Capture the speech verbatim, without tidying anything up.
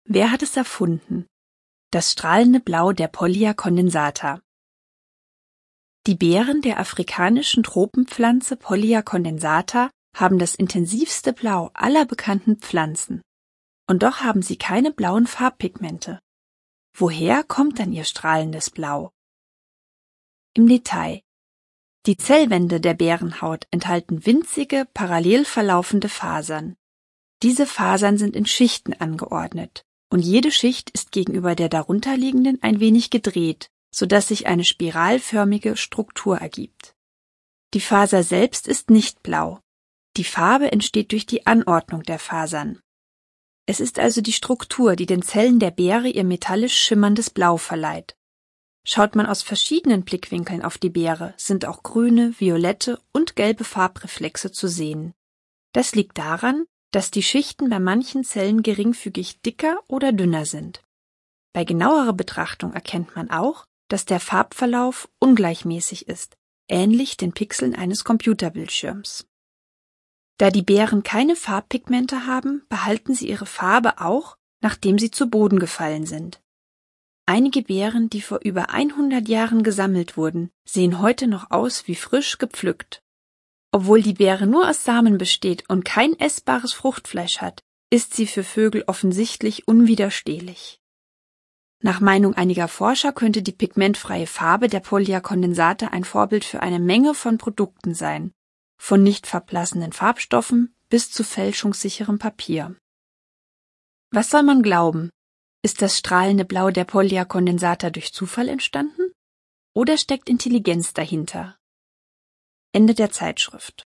Wer hat es erfunden? Das strahlende Blau der Pollia condensata. Die Beeren der afrikanischen Tropenpflanze Pollia condensata haben das intensivste Blau aller bekannten Pflanzen. Und doch haben sie keine blauen Farbpigmente. Woher kommt dann ihr strahlendes Blau? Im Detail. Die Zellwände der Beerenhaut enthalten winzige, parallel verlaufende Fasern. Diese Fasern sind in Schichten angeordnet, und jede Schicht ist gegenüber der darunterliegenden ein wenig gedreht, sodass sich eine spiralförmige Struktur ergibt. Die Faser selbst ist nicht blau. Die Farbe entsteht durch die Anordnung der Fasern. Es ist also die Struktur, die den Zellen der Beere ihr metallisch schimmerndes Blau verleiht. Schaut man aus verschiedenen Blickwinkeln auf die Beere, sind auch grüne, violette und gelbe Farbreflexe zu sehen. Das liegt daran, dass die Schichten bei manchen Zellen geringfügig dicker oder dünner sind. Bei genauerer Betrachtung erkennt man auch, dass der Farbverlauf ungleichmäßig ist, ähnlich den Pixeln eines Computerbildschirms. Da die Beeren keine Farbpigmente haben, behalten sie ihre Farbe auch, nachdem sie zu Boden gefallen sind. Einige Beeren, die vor über hundert Jahren gesammelt wurden, sehen heute noch aus wie frisch gepflückt. Obwohl die Beere nur aus Samen besteht und kein essbares Fruchtfleisch hat, ist sie für Vögel offensichtlich unwiderstehlich. Nach Meinung einiger Forscher könnte die pigmentfreie Farbe der Pollia condensata ein Vorbild für eine Menge von Produkten sein, von nicht verblassenden Farbstoffen bis zu fälschungssicherem Papier. Was soll man glauben? Ist das strahlende Blau der Pollia condensata durch Zufall entstanden? Oder steckt Intelligenz dahinter? Ende der Zeitschrift.